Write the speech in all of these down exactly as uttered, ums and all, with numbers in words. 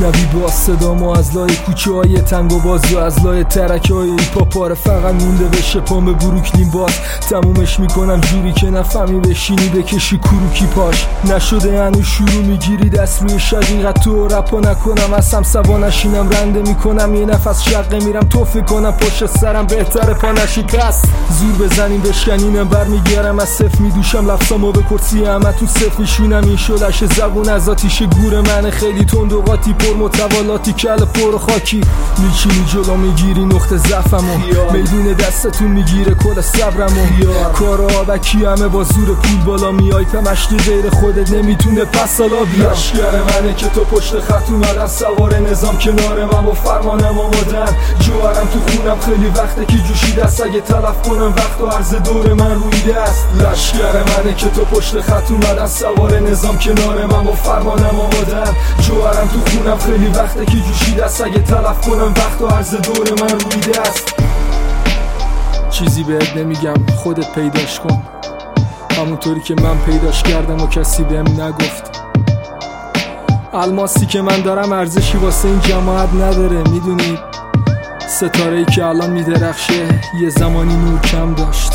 میشنوی با صدامو از لای کوچه های تنگ و باز و از لای ترکه های ایپاپاره فقط مونده بشه پام به بروکلین باز تمومش میکنم جوری که نفهمی بشینی بکشی کروکی پاش نشده هنوز شروع میگیری دست روی شاید اینقدر تو رپا نکنم از هم سوا نشینم رنده میکنم یه نفس شقه میرم توفه کنم پشت سرم بهتره پا نشی پس زور بزنیم بشکنینم برمیگرم از صف میدوشم لفظامو به کرسی همه تو صف میشونم این شلش زبون از آتیش گور من خیلی تند و قاطی پر متوالاتی کل پر خاکی میچینی جلو میگیری نقطه ضعفمو میدون دستتون میگیره کل صبرمو کارا آبکی همه با زور پول بالا میای پمشتی غیر خودت نمیتونه پس سالا بیا لشگر منه که تو پشت خط اومدن سوار نظام کنار من با فرمانم آمادن جوهرم تو خونم خیلی وقته که جوشی دست اگه تلف کنم وقت و عرض دور من روی دست لشگر منه که تو پشت خط اومدن سوار نظام کنار من با فرمانم آمادن جوهرم تو خونم خیلی وقته که جوشی دست اگه تلف کنم وقت و عرض دور من روی دست چیزی بهت نمیگم خودت پیداش کن همونطوری که من پیداش کردم و کسی بهم نگفت الماسی که من دارم ارزشی واسه این جماعت نداره میدونید ستاره‌ای که الان میدرخشه یه زمانی نور کم داشت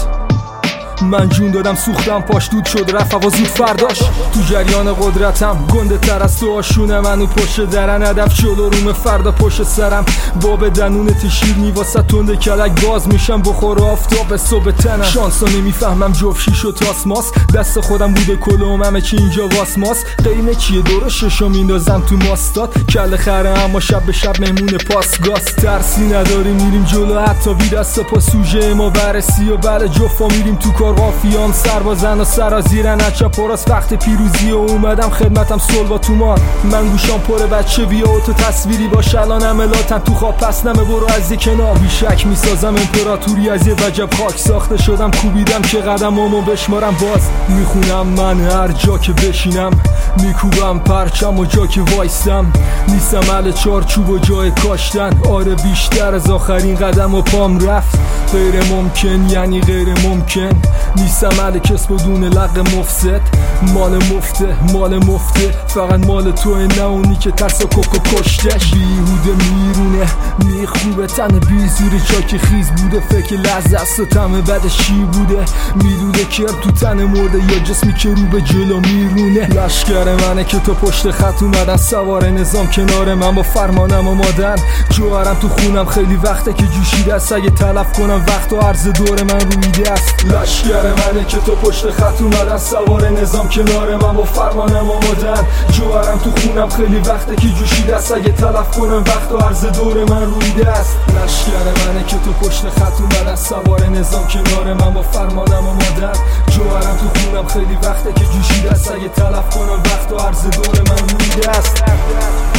من جون دادم سوختم پاش دود شد رفت و زود فرداش تو جریان قدرتم گنده تر از تو آشونه منو پشت درن هدف جلو روم فردا پشت سرم باب دنونت شیرنی واسه تنده کلک باز میشم بخور آفتاب صبح تنم شانسا نمیفهمم جفت شیش و تاسماس دست خودم بوده کلوم همه چی اینجا واسماس قیمه چیه دور ششو میندازم تو ماستات کل خره اما شب به شب مهمون پاسگاز ترسی نداری میریم جلو حتی بی دست پا سوژه ما برسی و بله جفا میریم تو قافیام سربازن و سرازیرن اچا پراس وقت پیروزی و اومدم خدمتم صلبا تومان من گوشام پره بچه بیا و تو تصویری باش الان عملاتم تو خواب پس نمه برو از یه کنار بیشک میسازم امپراتوری از یه وجب خاک ساخته شدم کوبیدم که قدمامو بشمارم باز میخونم من هر جا که بشینم میکوبم پرچم و جا که وایستم نیستم اهل چارچوب و جای کاشتن آره بیشتر از آخرین قدم و پام رفت غیر ممکن یعنی غیر ممکن نیستم اهل کسب و دون لق مفسد مال مفته مال مفته فقط مال توه نه اونی که ترس و کوکو کشتش بیهوده میرونه میخوبه تن بیزوری چاک خیز بوده فکر لحظه است و تمه بعدش چی بوده میدوده کر تو تن مرده یا جسمی که رو به جلو میرونه لشگر منه که تو پشت خط اومدن سوار نظام کنار من با فرمانم آمادن جوهرم تو خونم خیلی وقته که جوشیده است اگه تلف کنم وقت و عرض دور من روی دست لشگر منه که تو پشت خط اومدن سوار نظام کنار من با فرمانم آمادن جوهرم تو خونم خیلی وقته که جوشیده است اگه تلف کنم وقت و عرض دور من روی دست لشگر منه که تو پشت خط اومدن سوار نظام کنار من با فرمانم آمادن جوهرم تو خونم خیلی وقته که جوشیده است اگه تلف کنم وقت و عرض دور من روی دست